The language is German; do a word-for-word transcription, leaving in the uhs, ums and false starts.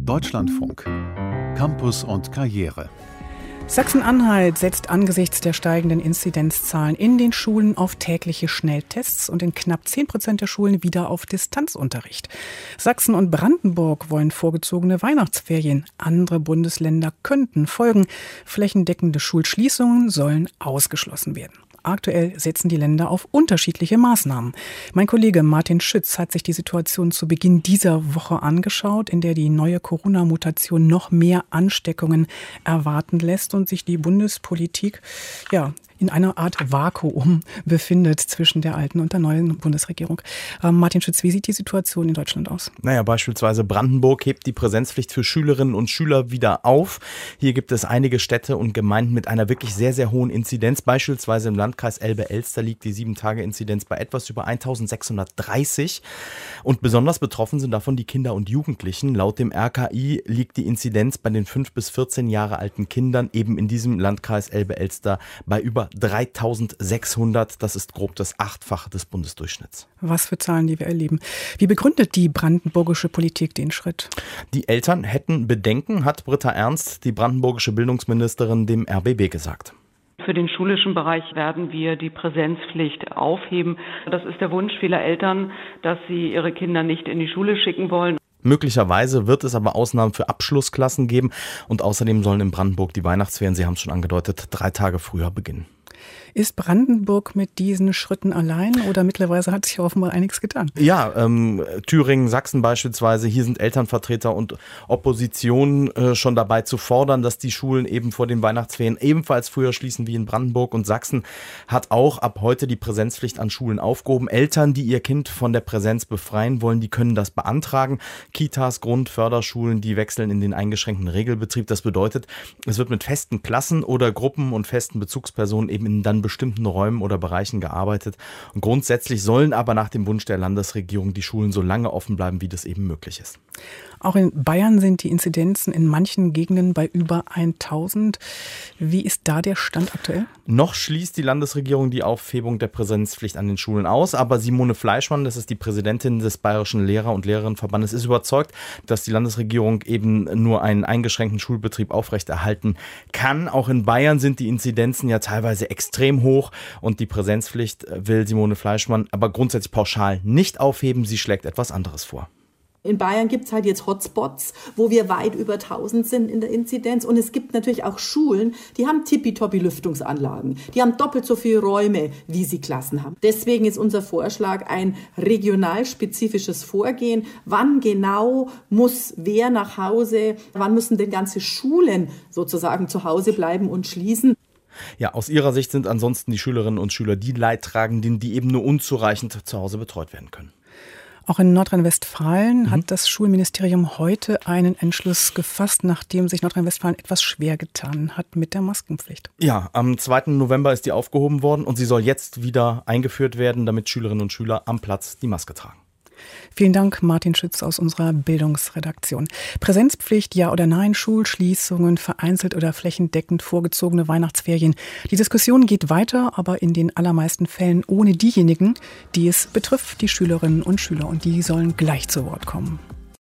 Deutschlandfunk. Campus und Karriere. Sachsen-Anhalt setzt angesichts der steigenden Inzidenzzahlen in den Schulen auf tägliche Schnelltests und in knapp zehn Prozent der Schulen wieder auf Distanzunterricht. Sachsen und Brandenburg wollen vorgezogene Weihnachtsferien. Andere Bundesländer könnten folgen. Flächendeckende Schulschließungen sollen ausgeschlossen werden. Aktuell setzen die Länder auf unterschiedliche Maßnahmen. Mein Kollege Martin Schütz hat sich die Situation zu Beginn dieser Woche angeschaut, in der die neue Corona-Mutation noch mehr Ansteckungen erwarten lässt und sich die Bundespolitik ja in einer Art Vakuum befindet zwischen der alten und der neuen Bundesregierung. Ähm, Martin Schütz, wie sieht die Situation in Deutschland aus? Naja, beispielsweise Brandenburg hebt die Präsenzpflicht für Schülerinnen und Schüler wieder auf. Hier gibt es einige Städte und Gemeinden mit einer wirklich sehr, sehr hohen Inzidenz. Beispielsweise im Landkreis Elbe-Elster liegt die sieben Tage Inzidenz bei etwas über eintausendsechshundertdreißig. Und besonders betroffen sind davon die Kinder und Jugendlichen. Laut dem R K I liegt die Inzidenz bei den fünf bis vierzehn Jahre alten Kindern eben in diesem Landkreis Elbe-Elster bei über dreitausendsechshundert, das ist grob das Achtfache des Bundesdurchschnitts. Was für Zahlen, die wir erleben. Wie begründet die brandenburgische Politik den Schritt? Die Eltern hätten Bedenken, hat Britta Ernst, die brandenburgische Bildungsministerin, dem R B B gesagt. Für den schulischen Bereich werden wir die Präsenzpflicht aufheben. Das ist der Wunsch vieler Eltern, dass sie ihre Kinder nicht in die Schule schicken wollen. Möglicherweise wird es aber Ausnahmen für Abschlussklassen geben und außerdem sollen in Brandenburg die Weihnachtsferien, Sie haben es schon angedeutet, drei Tage früher beginnen. Ist Brandenburg mit diesen Schritten allein oder mittlerweile hat sich offenbar einiges getan? Ja, ähm, Thüringen, Sachsen beispielsweise, hier sind Elternvertreter und Opposition äh, schon dabei zu fordern, dass die Schulen eben vor den Weihnachtsferien ebenfalls früher schließen wie in Brandenburg. Und Sachsen hat auch ab heute die Präsenzpflicht an Schulen aufgehoben. Eltern, die ihr Kind von der Präsenz befreien wollen, die können das beantragen. Kitas, Grund-, Förderschulen, die wechseln in den eingeschränkten Regelbetrieb. Das bedeutet, es wird mit festen Klassen oder Gruppen und festen Bezugspersonen eben in dann bestimmten Räumen oder Bereichen gearbeitet. Und grundsätzlich sollen aber nach dem Wunsch der Landesregierung die Schulen so lange offen bleiben, wie das eben möglich ist. Auch in Bayern sind die Inzidenzen in manchen Gegenden bei über tausend. Wie ist da der Stand aktuell? Noch schließt die Landesregierung die Aufhebung der Präsenzpflicht an den Schulen aus, aber Simone Fleischmann, das ist die Präsidentin des Bayerischen Lehrer- und Lehrerinnenverbandes, ist überzeugt, dass die Landesregierung eben nur einen eingeschränkten Schulbetrieb aufrechterhalten kann. Auch in Bayern sind die Inzidenzen ja teilweise extrem hoch und die Präsenzpflicht will Simone Fleischmann aber grundsätzlich pauschal nicht aufheben. Sie schlägt etwas anderes vor. In Bayern gibt es halt jetzt Hotspots, wo wir weit über tausend sind in der Inzidenz. Und es gibt natürlich auch Schulen, die haben tippitoppi Lüftungsanlagen. Die haben doppelt so viele Räume, wie sie Klassen haben. Deswegen ist unser Vorschlag ein regionalspezifisches Vorgehen. Wann genau muss wer nach Hause, wann müssen denn ganze Schulen sozusagen zu Hause bleiben und schließen? Ja, aus ihrer Sicht sind ansonsten die Schülerinnen und Schüler die Leidtragenden, die eben nur unzureichend zu Hause betreut werden können. Auch in Nordrhein-Westfalen mhm. hat das Schulministerium heute einen Entschluss gefasst, nachdem sich Nordrhein-Westfalen etwas schwer getan hat mit der Maskenpflicht. Ja, am zweiten November ist die aufgehoben worden und sie soll jetzt wieder eingeführt werden, damit Schülerinnen und Schüler am Platz die Maske tragen. Vielen Dank, Martin Schütz aus unserer Bildungsredaktion. Präsenzpflicht, ja oder nein, Schulschließungen, vereinzelt oder flächendeckend vorgezogene Weihnachtsferien. Die Diskussion geht weiter, aber in den allermeisten Fällen ohne diejenigen, die es betrifft, die Schülerinnen und Schüler. Und die sollen gleich zu Wort kommen.